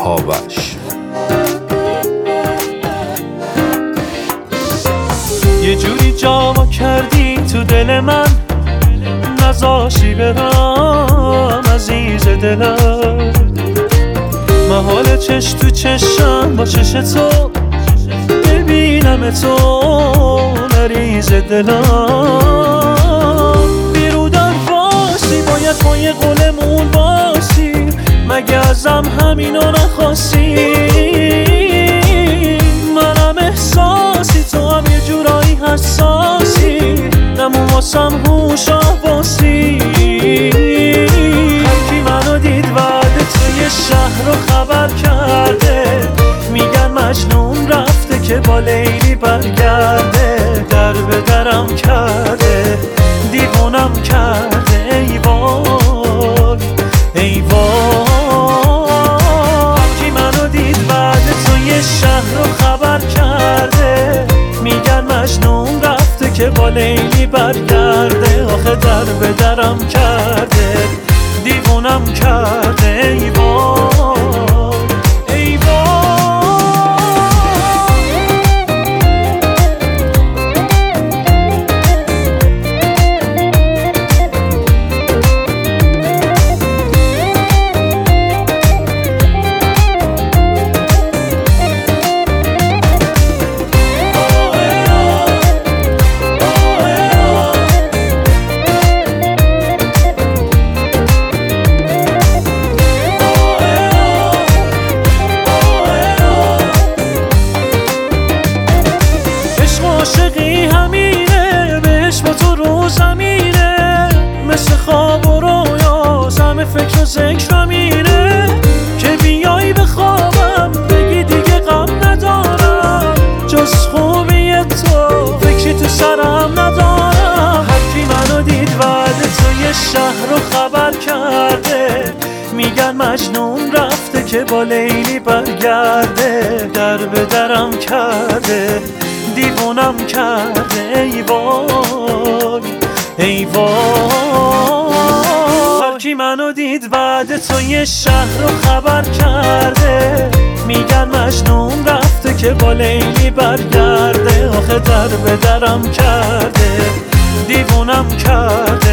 آوش. یه جوری جا کردی تو دل من، نذاشی برم عزیز دلم. محال چش تو چشم با چش تو ببینم تو نریز دلم. بیرودن فاسی باید پای قولمون باسی، مگه ازم همینو نخواستی؟ منم احساسی تو هم یه جورایی حساسی، نمون واسم هوش آواسی. هرکی منو دید وعده توی شهر رو خبر کرده، میگن مجنون رفته که با لیلی برگرده. در به درم کرده دیوونم کرده، ای وای ای وای. هرکی منو دید وعده توی شهر رو خبر کرده، میگن مجنون رفته که با لیلی برگرده. آخه در به درم کرده دیوونم کرده، ای وای ای وای. عاشقی همینه، بهش با تو رو زمینه، مثل خواب و رویا همه فکر و ذکر میره. که بیایی به خوابم بگی دیگه غم ندارم، جز خوبی تو فکری تو سرم ندارم. هرکی منو دید وعده توی شهر رو خبر کرده، میگن مجنون رفته که با لیلی برگرده. در به درم کرده دیوونم کرده، ای وای ای وای. هرکی منو دید بعد توی شهر رو خبر کرده، میگن مجنون رفته که با لیلی برگرده. آخه در به درم کرده دیوونم کرده،